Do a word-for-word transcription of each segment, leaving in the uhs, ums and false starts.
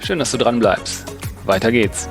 Schön, dass du dran bleibst. Weiter geht's.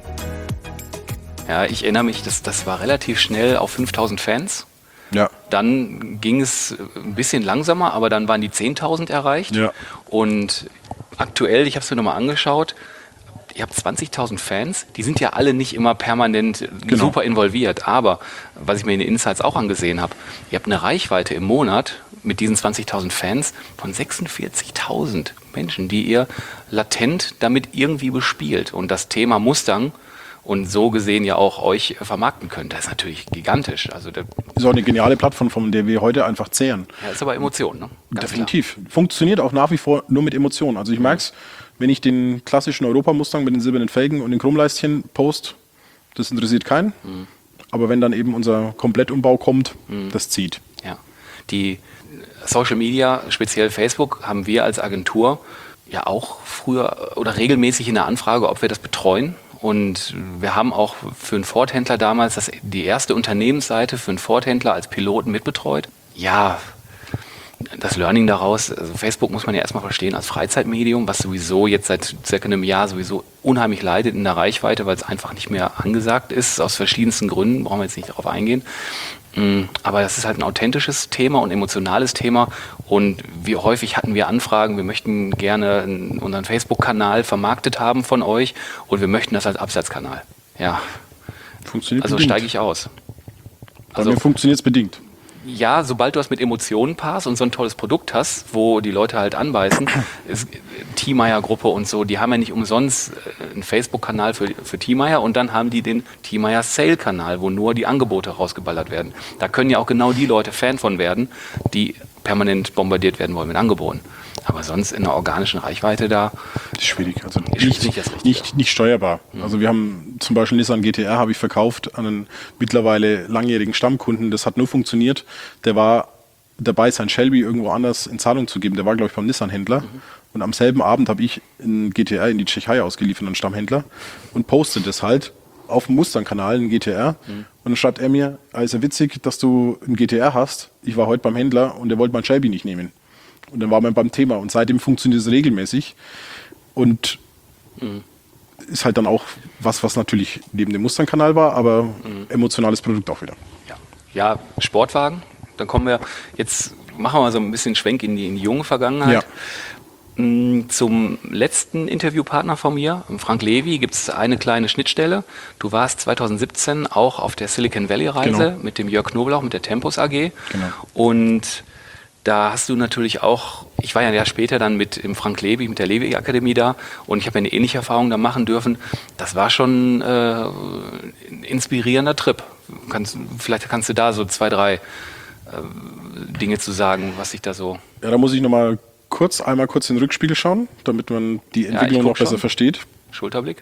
Ja, ich erinnere mich, das, das war relativ schnell auf fünftausend Fans. Ja. Dann ging es ein bisschen langsamer, aber dann waren die zehntausend erreicht. Ja. Und aktuell, ich habe es mir nochmal angeschaut, ihr habt zwanzigtausend Fans, die sind ja alle nicht immer permanent Genau. super involviert. Aber, was ich mir in den Insights auch angesehen habe, ihr habt eine Reichweite im Monat mit diesen zwanzigtausend Fans von sechsundvierzigtausend Menschen, die ihr latent damit irgendwie bespielt. Und das Thema Mustang und so gesehen ja auch euch vermarkten könnt. Das ist natürlich gigantisch. Also der Ist auch eine geniale Plattform, von der wir heute einfach zehren. ja, ist aber Emotion, ne? Ganz Definitiv. Funktioniert auch nach wie vor nur mit Emotionen. Also ich merke es, wenn ich den klassischen Europa-Mustang mit den silbernen Felgen und den Chromleistchen post, das interessiert keinen. Mhm. Aber wenn dann eben unser Komplettumbau kommt, mhm. das zieht. Ja. Die Social Media, speziell Facebook, haben wir als Agentur ja auch früher oder regelmäßig in der Anfrage, ob wir das betreuen. Und wir haben auch für einen Ford-Händler damals das, die erste Unternehmensseite für einen Ford-Händler als Piloten mitbetreut. Ja, das Learning daraus, also Facebook muss man ja erstmal verstehen als Freizeitmedium, was sowieso jetzt seit circa einem Jahr sowieso unheimlich leidet in der Reichweite, weil es einfach nicht mehr angesagt ist, aus verschiedensten Gründen, brauchen wir jetzt nicht darauf eingehen. Aber das ist halt ein authentisches Thema und emotionales Thema und wie häufig hatten wir Anfragen, wir möchten gerne unseren Facebook-Kanal vermarktet haben von euch und wir möchten das als Absatzkanal. Ja, Funktioniert also bedingt. steige ich aus. Bei Also mir funktioniert es bedingt. ja, sobald du das mit Emotionen passt und so ein tolles Produkt hast, wo die Leute halt anbeißen, ist Thiemeyer-Gruppe und so, die haben ja nicht umsonst einen Facebook-Kanal für, für Thiemeyer und dann haben die den Thiemeyer-Sale-Kanal, wo nur die Angebote rausgeballert werden. Da können ja auch genau die Leute Fan von werden, die permanent bombardiert werden wollen mit Angeboten. Aber sonst in einer organischen Reichweite da Das ist schwierig. Also ist nicht, nicht das Richtige. nicht, nicht steuerbar. Mhm. Also wir haben zum Beispiel Nissan G T R habe ich verkauft an einen mittlerweile langjährigen Stammkunden. Das hat nur funktioniert. Der war dabei, sein Shelby irgendwo anders in Zahlung zu geben. Der war, glaube ich, beim Nissan-Händler. Mhm. Und am selben Abend habe ich einen G T R in die Tschechei ausgeliefert an einen Stammhändler und postet das halt auf dem Mustang-Kanal, einen G T R. Mhm. Und dann schreibt er mir, also witzig, dass du einen G T R hast. Ich war heute beim Händler und der wollte mein Shelby nicht nehmen. Und dann war man beim Thema. Und seitdem funktioniert es regelmäßig. Und mhm. ist halt dann auch was, was natürlich neben dem Mustang-Kanal war, aber mhm. emotionales Produkt auch wieder. Ja. ja, Sportwagen. Dann kommen wir, jetzt machen wir mal so ein bisschen Schwenk in die, in die junge Vergangenheit. Ja. Zum letzten Interviewpartner von mir, Frank Levy, gibt es eine kleine Schnittstelle. Du warst zweitausendsiebzehn auch auf der Silicon Valley Reise genau. mit dem Jörg Knoblauch, mit der Tempus A G. Genau. Und da hast du natürlich auch, ich war ja ein Jahr später dann mit dem Frank Levy, mit der Levy Akademie da und ich habe eine ähnliche Erfahrung da machen dürfen. Das war schon äh, ein inspirierender Trip. Kannst, vielleicht kannst du da so zwei, drei äh, Dinge zu sagen, was ich da so... Ja, da muss ich nochmal kurz, einmal kurz in den Rückspiegel schauen, damit man die Entwicklung ja, noch besser schon. versteht. Schulterblick.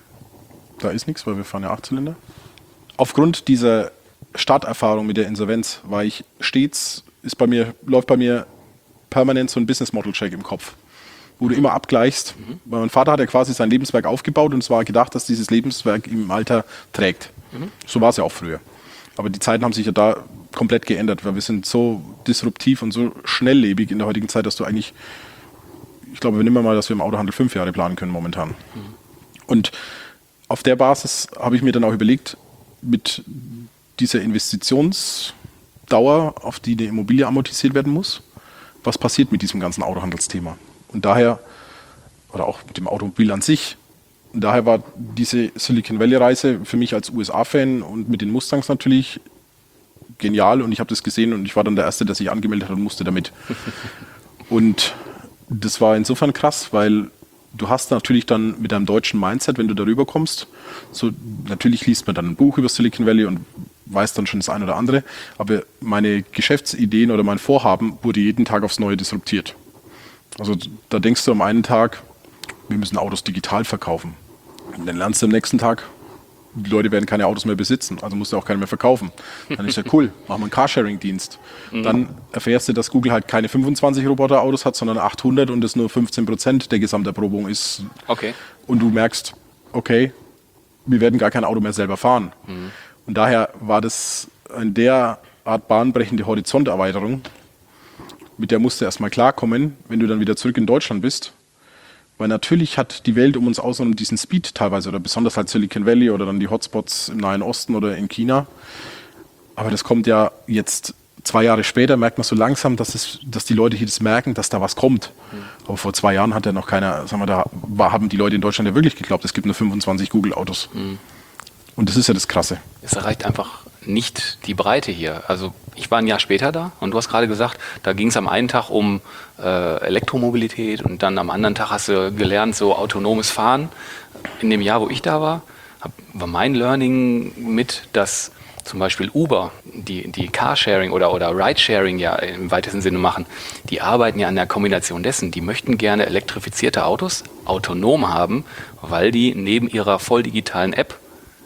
Da ist nichts, weil wir fahren ja Achtzylinder. Aufgrund dieser Starterfahrung mit der Insolvenz war ich stets... Ist bei mir, läuft bei mir permanent so ein Business-Model-Check im Kopf, wo du immer abgleichst. Mhm. Mein Vater hat ja quasi sein Lebenswerk aufgebaut und es war gedacht, dass dieses Lebenswerk im Alter trägt. Mhm. So war es ja auch früher. Aber die Zeiten haben sich ja da komplett geändert, weil wir sind so disruptiv und so schnelllebig in der heutigen Zeit, dass du eigentlich, ich glaube, wir nehmen mal, dass wir im Autohandel fünf Jahre planen können momentan. Mhm. Und auf der Basis habe ich mir dann auch überlegt, mit dieser Investitions- Dauer, auf die die Immobilie amortisiert werden muss. Was passiert mit diesem ganzen Autohandelsthema? Und daher, oder auch mit dem Automobil an sich, und daher war diese Silicon Valley Reise für mich als U S A-Fan und mit den Mustangs natürlich genial und ich habe das gesehen und ich war dann der Erste, der sich angemeldet hat und musste damit. Und das war insofern krass, weil du hast natürlich dann mit deinem deutschen Mindset, wenn du darüber kommst, so natürlich liest man dann ein Buch über Silicon Valley und weiß dann schon das eine oder andere, aber meine Geschäftsideen oder mein Vorhaben wurde jeden Tag aufs Neue disruptiert. Also da denkst du am einen Tag, wir müssen Autos digital verkaufen. Und dann lernst du am nächsten Tag, die Leute werden keine Autos mehr besitzen, also musst du auch keine mehr verkaufen. Dann ist ja cool, machen wir einen Carsharing-Dienst. Mhm. Dann erfährst du, dass Google halt keine fünfundzwanzig Roboterautos hat, sondern achthundert und das nur fünfzehn Prozent der Gesamterprobung ist. Okay. Und du merkst, okay, wir werden gar kein Auto mehr selber fahren. Mhm. Und daher war das in der Art bahnbrechende Horizonterweiterung, mit der musst du erstmal klarkommen, wenn du dann wieder zurück in Deutschland bist Weil natürlich hat die Welt um uns außen diesen Speed teilweise oder besonders halt Silicon Valley oder dann die Hotspots im Nahen Osten oder in China. Aber das kommt ja jetzt zwei Jahre später, merkt man so langsam, dass, es, dass die Leute hier das merken, dass da was kommt. Mhm. Aber vor zwei Jahren hat ja noch keiner, sagen wir, da war, haben die Leute in Deutschland ja wirklich geglaubt, es gibt nur fünfundzwanzig Google-Autos. Mhm. Und das ist ja das Krasse. Es erreicht einfach nicht die Breite hier. Also ich war ein Jahr später da und du hast gerade gesagt, da ging es am einen Tag um äh, Elektromobilität und dann am anderen Tag hast du gelernt, so autonomes Fahren. In dem Jahr, wo ich da war, hab, war mein Learning mit, dass zum Beispiel Uber, die, die Carsharing oder, oder Ridesharing ja im weitesten Sinne machen, die arbeiten ja an der Kombination dessen. Die möchten gerne elektrifizierte Autos autonom haben, weil die neben ihrer voll digitalen App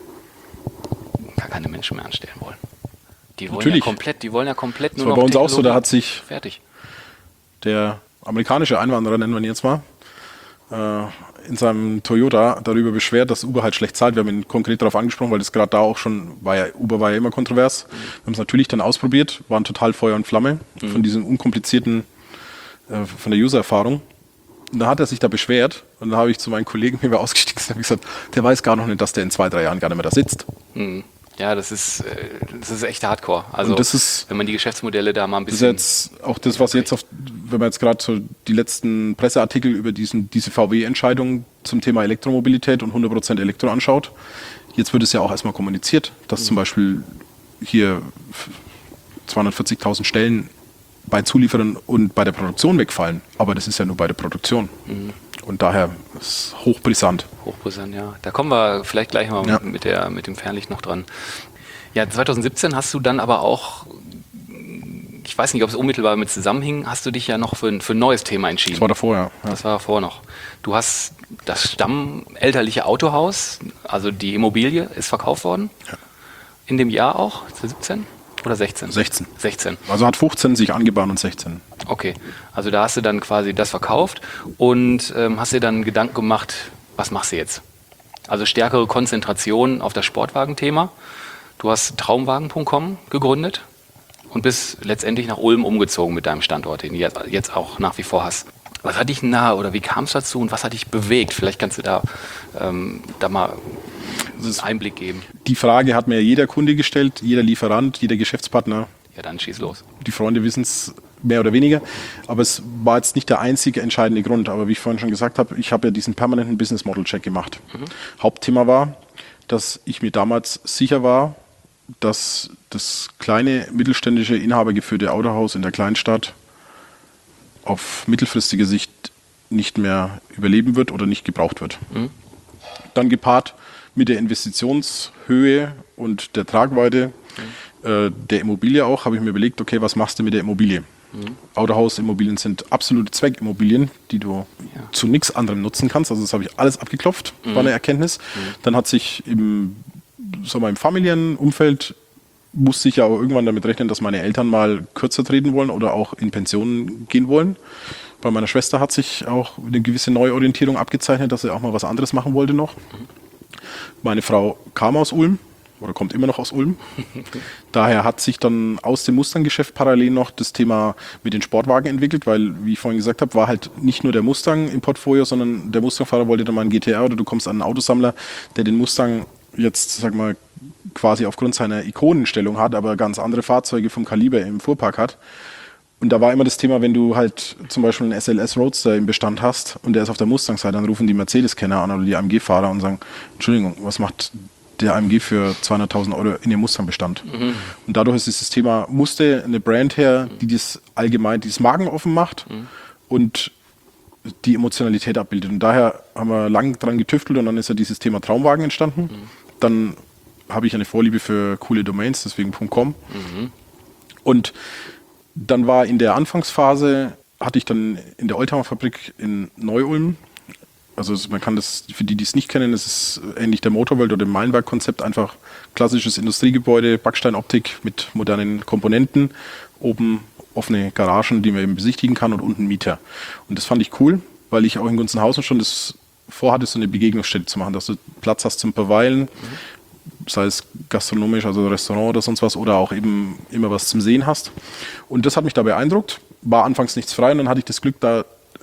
gar keine Menschen mehr anstellen wollen. Die wollen Natürlich. ja komplett, die wollen ja komplett nur das war noch bei uns auch so, da hat sich fertig. Der amerikanische Einwanderer, nennen wir ihn jetzt mal, äh, in seinem Toyota darüber beschwert, dass Uber halt schlecht zahlt. Wir haben ihn konkret darauf angesprochen, weil das gerade da auch schon, war ja, Uber war ja immer kontrovers. Mhm. Wir haben es natürlich dann ausprobiert, waren total Feuer und Flamme mhm. von diesem unkomplizierten, äh, von der User-Erfahrung. Und da hat er sich da beschwert und da habe ich zu meinen Kollegen, wie wir ausgestiegen sind, gesagt, der weiß gar noch nicht, dass der in zwei, drei Jahren gar nicht mehr da sitzt. Mhm. Ja, das ist, das ist echt Hardcore. Also das ist, wenn man die Geschäftsmodelle da mal ein bisschen... Das ist jetzt auch das, was jetzt, auf, wenn man jetzt gerade so die letzten Presseartikel über diesen, diese V W-Entscheidung zum Thema Elektromobilität und hundert Prozent Elektro anschaut, jetzt wird es ja auch erstmal kommuniziert, dass mhm. zum Beispiel hier zweihundertvierzigtausend Stellen bei Zulieferern und bei der Produktion wegfallen. Aber das ist ja nur bei der Produktion. Mhm. Und daher ist es hochbrisant. Hochbrisant, ja. Da kommen wir vielleicht gleich mal ja. mit, der, mit dem Fernlicht noch dran. Ja, zwanzig siebzehn hast du dann aber auch, ich weiß nicht, ob es unmittelbar mit zusammenhing, hast du dich ja noch für, für ein neues Thema entschieden. Das war davor, ja. ja. Das war davor noch. Du hast das stammelterliche Autohaus, also die Immobilie ist verkauft worden. Ja. In dem Jahr auch, zwanzig siebzehn? Oder sechzehn? sechzehn. sechzehn. Also hat fünfzehn sich angebahnt und sechzehn. Okay, also da hast du dann quasi das verkauft und ähm, hast dir dann Gedanken gemacht, was machst du jetzt? Also stärkere Konzentration auf das Sportwagenthema. Du hast traumwagen punkt com gegründet und bist letztendlich nach Ulm umgezogen mit deinem Standort, den du jetzt, jetzt auch nach wie vor hast. Was hat dich nahe oder wie kam es dazu und was hat dich bewegt? Vielleicht kannst du da, ähm, da mal einen Einblick geben. Die Frage hat mir jeder Kunde gestellt, jeder Lieferant, jeder Geschäftspartner. Ja, dann schieß los. Die Freunde wissen es mehr oder weniger, aber es war jetzt nicht der einzige entscheidende Grund. Aber wie ich vorhin schon gesagt habe, ich habe ja diesen permanenten Business Model Check gemacht. Mhm. Hauptthema war, dass ich mir damals sicher war, dass das kleine mittelständische inhabergeführte Autohaus in der Kleinstadt auf mittelfristige Sicht nicht mehr überleben wird oder nicht gebraucht wird. Mhm. Dann gepaart mit der Investitionshöhe und der Tragweite mhm. äh, der Immobilie auch, habe ich mir überlegt, okay, was machst du mit der Immobilie? Mhm. Autohausimmobilien sind absolute Zweckimmobilien, die du ja. zu nichts anderem nutzen kannst. Also das habe ich alles abgeklopft, mhm. war eine Erkenntnis. Mhm. Dann hat sich im, so im familiären Umfeld musste ich ja auch irgendwann damit rechnen, dass meine Eltern mal kürzer treten wollen oder auch in Pension gehen wollen. Bei meiner Schwester hat sich auch eine gewisse Neuorientierung abgezeichnet, dass sie auch mal was anderes machen wollte noch. Mhm. Meine Frau kam aus Ulm oder kommt immer noch aus Ulm. Daher hat sich dann aus dem Mustang-Geschäft parallel noch das Thema mit den Sportwagen entwickelt, weil, wie ich vorhin gesagt habe, war halt nicht nur der Mustang im Portfolio, sondern der Mustang-Fahrer wollte dann mal einen G T R oder du kommst an einen Autosammler, der den Mustang jetzt, sag mal, quasi aufgrund seiner Ikonenstellung hat, aber ganz andere Fahrzeuge vom Kaliber im Fuhrpark hat. Und da war immer das Thema, wenn du halt zum Beispiel einen S L S Roadster im Bestand hast und der ist auf der Mustang-Seite, dann rufen die Mercedes-Kenner an oder die A M G-Fahrer und sagen, Entschuldigung, was macht der A M G für zweihunderttausend Euro in dem Mustang-Bestand? Mhm. Und dadurch ist das Thema, musste eine Brand her, die das allgemein, die das markenoffen macht mhm. und die Emotionalität abbildet. Und daher haben wir lang dran getüftelt und dann ist ja dieses Thema Traumwagen entstanden. Mhm. Dann habe ich eine Vorliebe für coole Domains, deswegen .com. Mhm. Und dann war in der Anfangsphase, hatte ich dann in der Oldtimer Fabrik in Neu-Ulm, also man kann das, für die, die es nicht kennen, das ist ähnlich der Motorworld oder dem Meilenberg-Konzept, einfach klassisches Industriegebäude, Backsteinoptik mit modernen Komponenten, oben offene Garagen, die man eben besichtigen kann und unten Mieter. Und das fand ich cool, weil ich auch in Gunzenhausen schon das vorhatte, so eine Begegnungsstätte zu machen, dass du Platz hast zum Verweilen, mhm. sei es gastronomisch, also Restaurant oder sonst was, oder auch eben immer was zum Sehen hast. Und das hat mich da beeindruckt. War anfangs nichts frei und dann hatte ich das Glück, da einen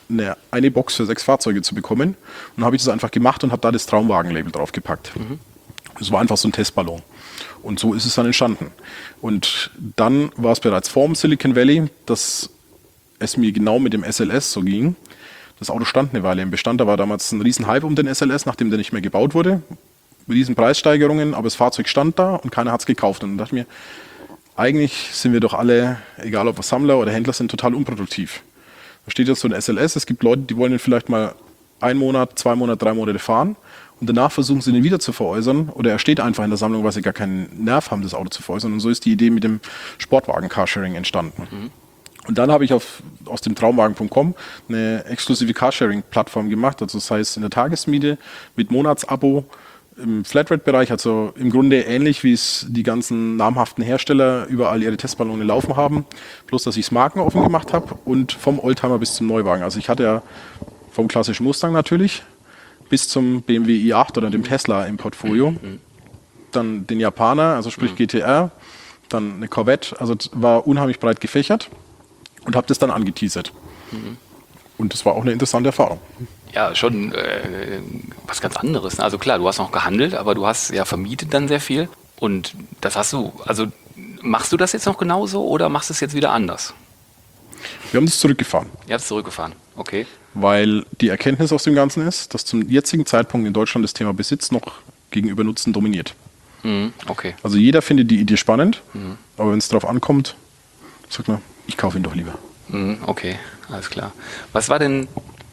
eine, eine Box für sechs Fahrzeuge zu bekommen. Und dann habe ich das einfach gemacht und habe da das Traumwagen-Label draufgepackt. Mhm. Das war einfach so ein Testballon. Und so ist es dann entstanden. Und dann war es bereits vor dem Silicon Valley, dass es mir genau mit dem S L S so ging. Das Auto stand eine Weile im Bestand. Da war damals ein riesen Hype um den S L S, nachdem der nicht mehr gebaut wurde. Riesen Preissteigerungen, aber das Fahrzeug stand da und keiner hat es gekauft. Und dann dachte ich mir, eigentlich sind wir doch alle, egal ob wir Sammler oder Händler sind, total unproduktiv. Da steht jetzt so ein S L S, es gibt Leute, die wollen den vielleicht mal einen Monat, zwei Monate, drei Monate fahren und danach versuchen sie den wieder zu veräußern oder er steht einfach in der Sammlung, weil sie gar keinen Nerv haben, das Auto zu veräußern. Und so ist die Idee mit dem Sportwagen-Carsharing entstanden. Mhm. Und dann habe ich auf, aus dem Traumwagen Punkt com eine exklusive Carsharing-Plattform gemacht, also das heißt in der Tagesmiete mit Monatsabo im Flatrate-Bereich, also im Grunde ähnlich, wie es die ganzen namhaften Hersteller überall ihre Testballone laufen haben, bloß dass ich es markenoffen gemacht habe und vom Oldtimer bis zum Neuwagen. Also ich hatte ja vom klassischen Mustang natürlich bis zum B M W i acht oder dem Tesla im Portfolio, mhm. dann den Japaner, also sprich mhm. G T R, dann eine Corvette, also war unheimlich breit gefächert. Und habe das dann angeteasert. Mhm. Und das war auch eine interessante Erfahrung. Ja, schon äh, was ganz anderes. Also klar, du hast noch gehandelt, aber du hast ja vermietet dann sehr viel. Und das hast du, also machst du das jetzt noch genauso oder machst du es jetzt wieder anders? Wir haben das zurückgefahren. Ihr habt es zurückgefahren, okay. Weil die Erkenntnis aus dem Ganzen ist, dass zum jetzigen Zeitpunkt in Deutschland das Thema Besitz noch gegenüber Nutzen dominiert. Mhm, okay. Also jeder findet die Idee spannend, mhm. aber wenn es darauf ankommt, sagt man, ich kaufe ihn doch lieber. Okay, alles klar. Was war denn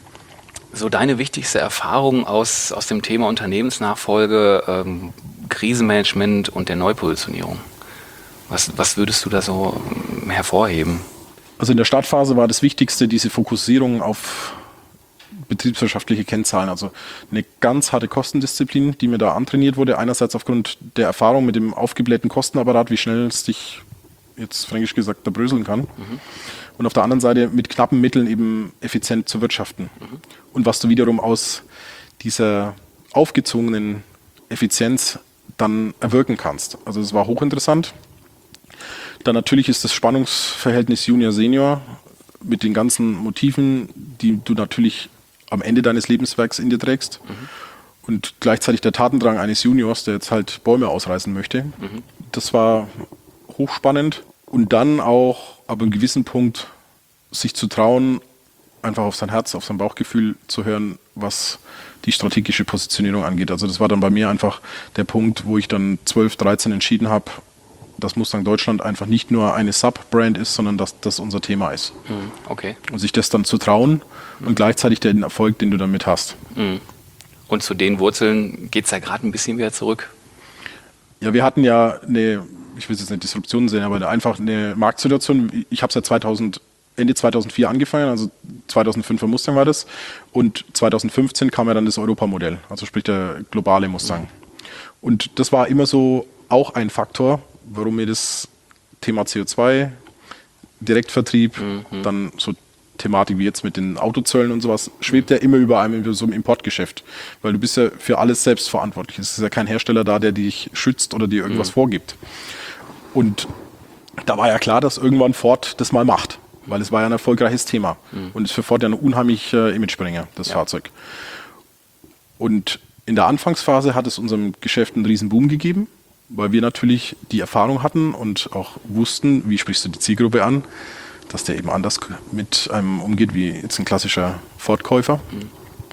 so deine wichtigste Erfahrung aus, aus dem Thema Unternehmensnachfolge, ähm, Krisenmanagement und der Neupositionierung? Was, was würdest du da so hervorheben? Also in der Startphase war das Wichtigste diese Fokussierung auf betriebswirtschaftliche Kennzahlen. Also eine ganz harte Kostendisziplin, die mir da antrainiert wurde. Einerseits aufgrund der Erfahrung mit dem aufgeblähten Kostenapparat, wie schnell es dich jetzt fränkisch gesagt, da bröseln kann. Mhm. Und auf der anderen Seite mit knappen Mitteln eben effizient zu wirtschaften. Mhm. Und was du wiederum aus dieser aufgezwungenen Effizienz dann erwirken kannst. Also das war hochinteressant. Dann natürlich ist das Spannungsverhältnis Junior-Senior mit den ganzen Motiven, die du natürlich am Ende deines Lebenswerks in dir trägst. Mhm. Und gleichzeitig der Tatendrang eines Juniors, der jetzt halt Bäume ausreißen möchte. Mhm. Das war hochspannend und dann auch ab einem gewissen Punkt sich zu trauen, einfach auf sein Herz, auf sein Bauchgefühl zu hören, was die strategische Positionierung angeht. Also das war dann bei mir einfach der Punkt, wo ich dann zwölf, dreizehn entschieden habe, dass Mustang Deutschland einfach nicht nur eine Sub-Brand ist, sondern dass das unser Thema ist. Okay. Und sich das dann zu trauen und gleichzeitig den Erfolg, den du damit hast. Und zu den Wurzeln geht es ja gerade ein bisschen wieder zurück. Ja, wir hatten ja eine, ich will es jetzt nicht Disruption sehen, aber einfach eine Marktsituation. Ich habe seit zweitausend, Ende zweitausendvier angefangen, also zweitausendfünfer Mustang war das. Und zweitausendfünfzehn kam ja dann das Europamodell, also sprich der globale Mustang. Mhm. Und das war immer so auch ein Faktor, warum mir das Thema C O zwei, Direktvertrieb, mhm. dann so Thematik wie jetzt mit den Autozöllen und sowas, schwebt ja immer über einem in so einem Importgeschäft. Weil du bist ja für alles selbst verantwortlich. Es ist ja kein Hersteller da, der dich schützt oder dir irgendwas mhm. vorgibt. Und da war ja klar, dass irgendwann Ford das mal macht. Weil es war ja ein erfolgreiches Thema. Mhm. Und ist für Ford ja ein unheimlich äh, Imagebringer, das ja. Fahrzeug. Und in der Anfangsphase hat es unserem Geschäft einen riesen Boom gegeben, weil wir natürlich die Erfahrung hatten und auch wussten, wie sprichst du die Zielgruppe an, dass der eben anders mit einem umgeht wie jetzt ein klassischer Ford-Käufer. Mhm.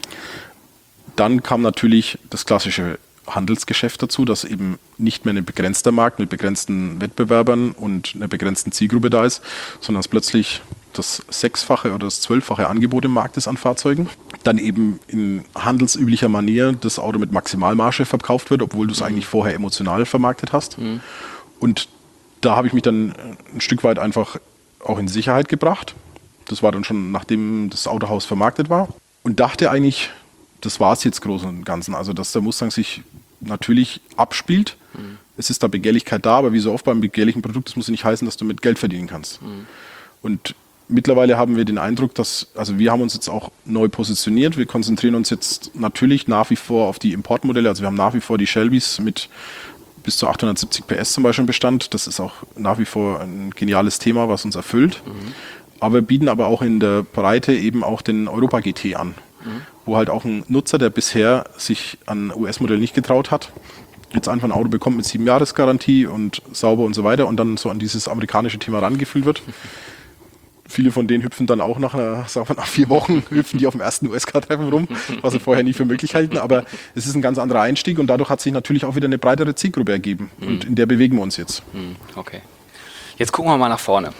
Dann kam natürlich das klassische Handelsgeschäft dazu, dass eben nicht mehr ein begrenzter Markt mit begrenzten Wettbewerbern und einer begrenzten Zielgruppe da ist, sondern dass plötzlich das sechsfache oder das zwölffache Angebot im Markt ist an Fahrzeugen. Dann eben in handelsüblicher Manier das Auto mit Maximalmarge verkauft wird, obwohl du es mhm. eigentlich vorher emotional vermarktet hast. Mhm. Und da habe ich mich dann ein Stück weit einfach auch in Sicherheit gebracht. Das war dann schon, nachdem das Autohaus vermarktet war. Und dachte eigentlich, das war es jetzt groß und Ganzen. Also, dass der Mustang sich natürlich abspielt. Mhm. Es ist da Begehrlichkeit da, aber wie so oft beim begehrlichen Produkt, das muss ja nicht heißen, dass du mit Geld verdienen kannst. Mhm. Und mittlerweile haben wir den Eindruck, dass, also wir haben uns jetzt auch neu positioniert. Wir konzentrieren uns jetzt natürlich nach wie vor auf die Importmodelle. Also wir haben nach wie vor die Shelbys mit bis zu achthundertsiebzig P S zum Beispiel im Bestand. Das ist auch nach wie vor ein geniales Thema, was uns erfüllt. Mhm. aber bieten aber auch in der Breite eben auch den Europa G T an, mhm. wo halt auch ein Nutzer, der bisher sich an U S-Modell nicht getraut hat, jetzt einfach ein Auto bekommt mit sieben Jahres Garantie und sauber und so weiter und dann so an dieses amerikanische Thema rangefühlt wird. Viele von denen hüpfen dann auch nach, einer, sagen wir, nach vier Wochen hüpfen die auf dem ersten U S K-Treffen rum, was sie vorher nie für möglich halten. Aber es ist ein ganz anderer Einstieg und dadurch hat sich natürlich auch wieder eine breitere Zielgruppe ergeben. Mhm. Und in der bewegen wir uns jetzt. Okay. Jetzt gucken wir mal nach vorne.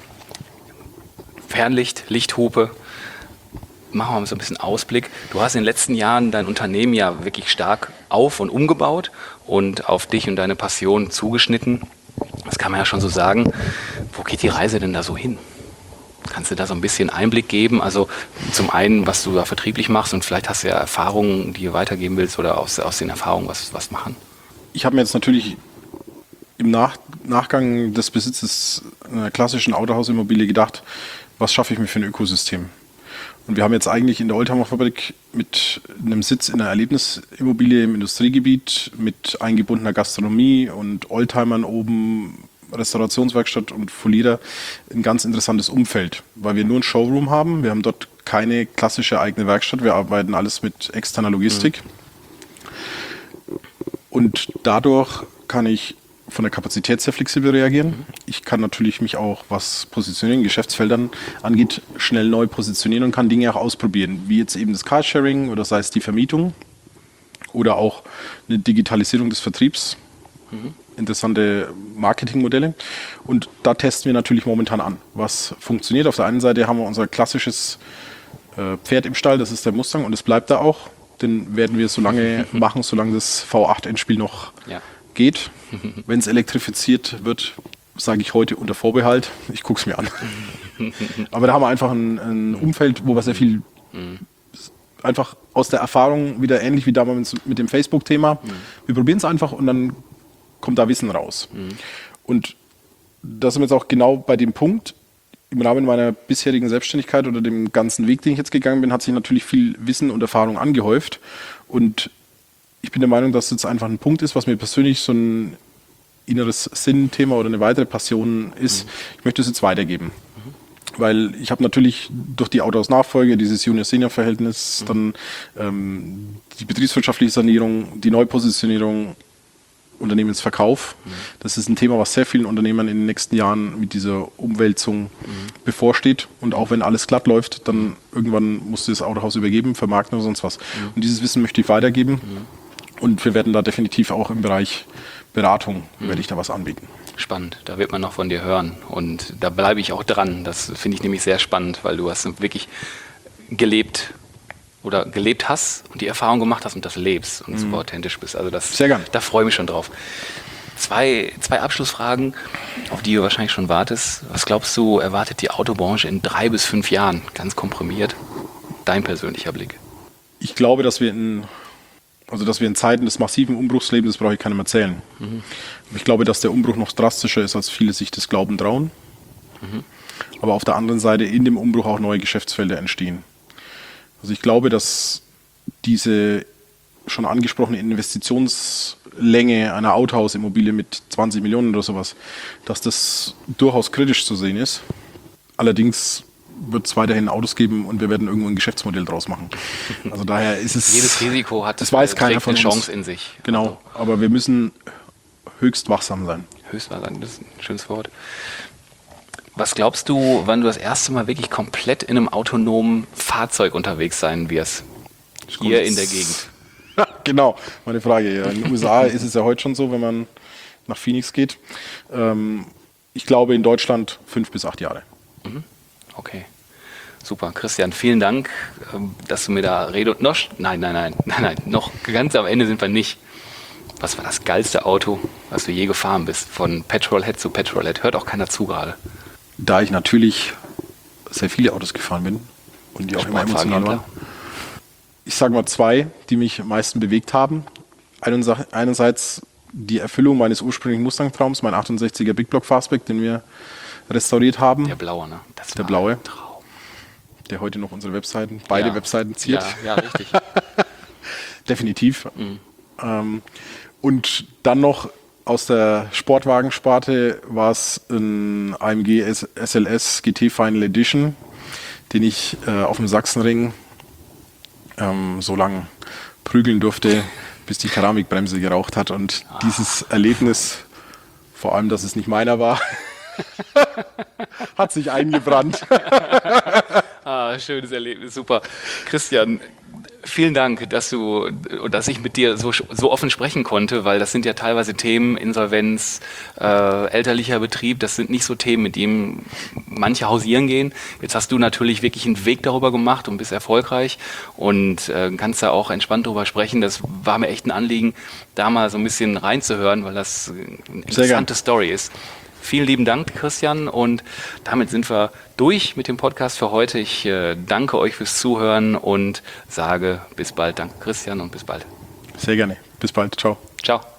Fernlicht, Lichthupe. Machen wir mal so ein bisschen Ausblick. Du hast in den letzten Jahren dein Unternehmen ja wirklich stark auf- und umgebaut und auf dich und deine Passion zugeschnitten. Das kann man ja schon so sagen. Wo geht die Reise denn da so hin? Kannst du da so ein bisschen Einblick geben? Also zum einen, was du da vertrieblich machst und vielleicht hast du ja Erfahrungen, die du weitergeben willst oder aus, aus den Erfahrungen was, was machen. Ich habe mir jetzt natürlich im Nach- Nachgang des Besitzes einer klassischen Autohausimmobilie gedacht, was schaffe ich mir für ein Ökosystem? Und wir haben jetzt eigentlich in der Oldtimer Fabrik mit einem Sitz in einer Erlebnisimmobilie im Industriegebiet mit eingebundener Gastronomie und Oldtimern oben, Restaurationswerkstatt und Folierer ein ganz interessantes Umfeld, weil wir nur ein Showroom haben. Wir haben dort keine klassische eigene Werkstatt. Wir arbeiten alles mit externer Logistik. Mhm. Und dadurch kann ich von der Kapazität sehr flexibel reagieren. Ich kann natürlich mich auch, was Positionierung, Geschäftsfeldern angeht, schnell neu positionieren und kann Dinge auch ausprobieren, wie jetzt eben das Carsharing oder sei es die Vermietung oder auch eine Digitalisierung des Vertriebs. Mhm. Interessante Marketingmodelle. Und da testen wir natürlich momentan an, was funktioniert. Auf der einen Seite haben wir unser klassisches äh, Pferd im Stall, das ist der Mustang und es bleibt da auch. Den werden wir so lange machen, solange das V acht Endspiel noch ja. geht. Wenn es elektrifiziert wird, sage ich heute unter Vorbehalt. Ich gucke es mir an. Aber da haben wir einfach ein, ein Umfeld, wo wir sehr viel einfach aus der Erfahrung wieder ähnlich wie damals mit dem Facebook-Thema. Wir probieren es einfach und dann kommt da Wissen raus. Mhm. Und das ist jetzt auch genau bei dem Punkt, im Rahmen meiner bisherigen Selbstständigkeit oder dem ganzen Weg, den ich jetzt gegangen bin, hat sich natürlich viel Wissen und Erfahrung angehäuft. Und ich bin der Meinung, dass es jetzt einfach ein Punkt ist, was mir persönlich so ein inneres Sinnthema oder eine weitere Passion ist. Mhm. Ich möchte es jetzt weitergeben. Mhm. Weil ich habe natürlich durch die Autohaus-Nachfolge, dieses Junior-Senior-Verhältnis, mhm. dann ähm, die betriebswirtschaftliche Sanierung, die Neupositionierung, Unternehmensverkauf. Mhm. Das ist ein Thema, was sehr vielen Unternehmern in den nächsten Jahren mit dieser Umwälzung mhm. bevorsteht. Und auch wenn alles glatt läuft, dann irgendwann musst du das Autohaus übergeben, vermarkten oder sonst was. Mhm. Und dieses Wissen möchte ich weitergeben. Mhm. Und wir werden da definitiv auch im Bereich Beratung, mhm. werde ich da was anbieten. Spannend, da wird man noch von dir hören. Und da bleibe ich auch dran. Das finde ich nämlich sehr spannend, weil du hast wirklich gelebt oder gelebt hast und die Erfahrung gemacht hast und das lebst und mhm. super authentisch bist. Also das, sehr gern. Da freue ich mich schon drauf. Zwei, zwei Abschlussfragen, auf die du wahrscheinlich schon wartest. Was glaubst du, erwartet die Autobranche in drei bis fünf Jahren? Ganz komprimiert. Dein persönlicher Blick. Ich glaube, dass wir in, also dass wir in Zeiten des massiven Umbruchs leben, das brauche ich keinem erzählen. Mhm. Ich glaube, dass der Umbruch noch drastischer ist, als viele sich das glauben trauen. Mhm. Aber auf der anderen Seite in dem Umbruch auch neue Geschäftsfelder entstehen. Also ich glaube, dass diese schon angesprochene Investitionslänge einer Autohausimmobilie mit zwanzig Millionen oder sowas, dass das durchaus kritisch zu sehen ist. Allerdings wird es weiterhin Autos geben und wir werden irgendwo ein Geschäftsmodell draus machen. Also daher ist es... Jedes Risiko hat das weiß keiner von eine Chance in sich. Genau, also. Aber wir müssen höchst wachsam sein. Höchst wachsam, das ist ein schönes Wort. Was glaubst du, wann du das erste Mal wirklich komplett in einem autonomen Fahrzeug unterwegs sein wirst? Hier in der Gegend. Genau, meine Frage. Ja. In den U S A ist es ja heute schon so, wenn man nach Phoenix geht. Ähm, ich glaube in Deutschland fünf bis acht Jahre. Okay, super. Christian, vielen Dank, dass du mir da redest. Noch, nein, nein, nein, nein, nein, noch ganz am Ende sind wir nicht. Was war das geilste Auto, was du je gefahren bist? Von Petrolhead zu Petrolhead. Hört auch keiner zu gerade. Da ich natürlich sehr viele Autos gefahren bin und die auch immer emotional waren. Ich sage mal zwei, die mich am meisten bewegt haben. Einerseits die Erfüllung meines ursprünglichen Mustang-Traums, mein achtundsechziger Big Block Fastback, den wir restauriert haben. Der blaue, ne? Das der blaue. Ein Traum. Der heute noch unsere Webseiten, beide ja. Webseiten ziert. Ja, ja, richtig. Definitiv. Mhm. Ähm, und dann noch aus der Sportwagensparte war es ein A M G S L S G T Final Edition. den ich äh, auf dem Sachsenring ähm, so lang prügeln durfte, bis die Keramikbremse geraucht hat. Und ah. dieses Erlebnis, vor allem, dass es nicht meiner war, hat sich eingebrannt. Ah, schönes Erlebnis, super. Christian, vielen Dank, dass du, dass ich mit dir so, so offen sprechen konnte, weil das sind ja teilweise Themen, Insolvenz, äh, elterlicher Betrieb, das sind nicht so Themen, mit denen manche hausieren gehen. Jetzt hast du natürlich wirklich einen Weg darüber gemacht und bist erfolgreich und äh, kannst da auch entspannt drüber sprechen. Das war mir echt ein Anliegen, da mal so ein bisschen reinzuhören, weil das eine interessante Story ist. Vielen lieben Dank, Christian, und damit sind wir durch mit dem Podcast für heute. Ich äh, danke euch fürs Zuhören und sage bis bald. Danke, Christian, und bis bald. Sehr gerne. Bis bald. Ciao. Ciao.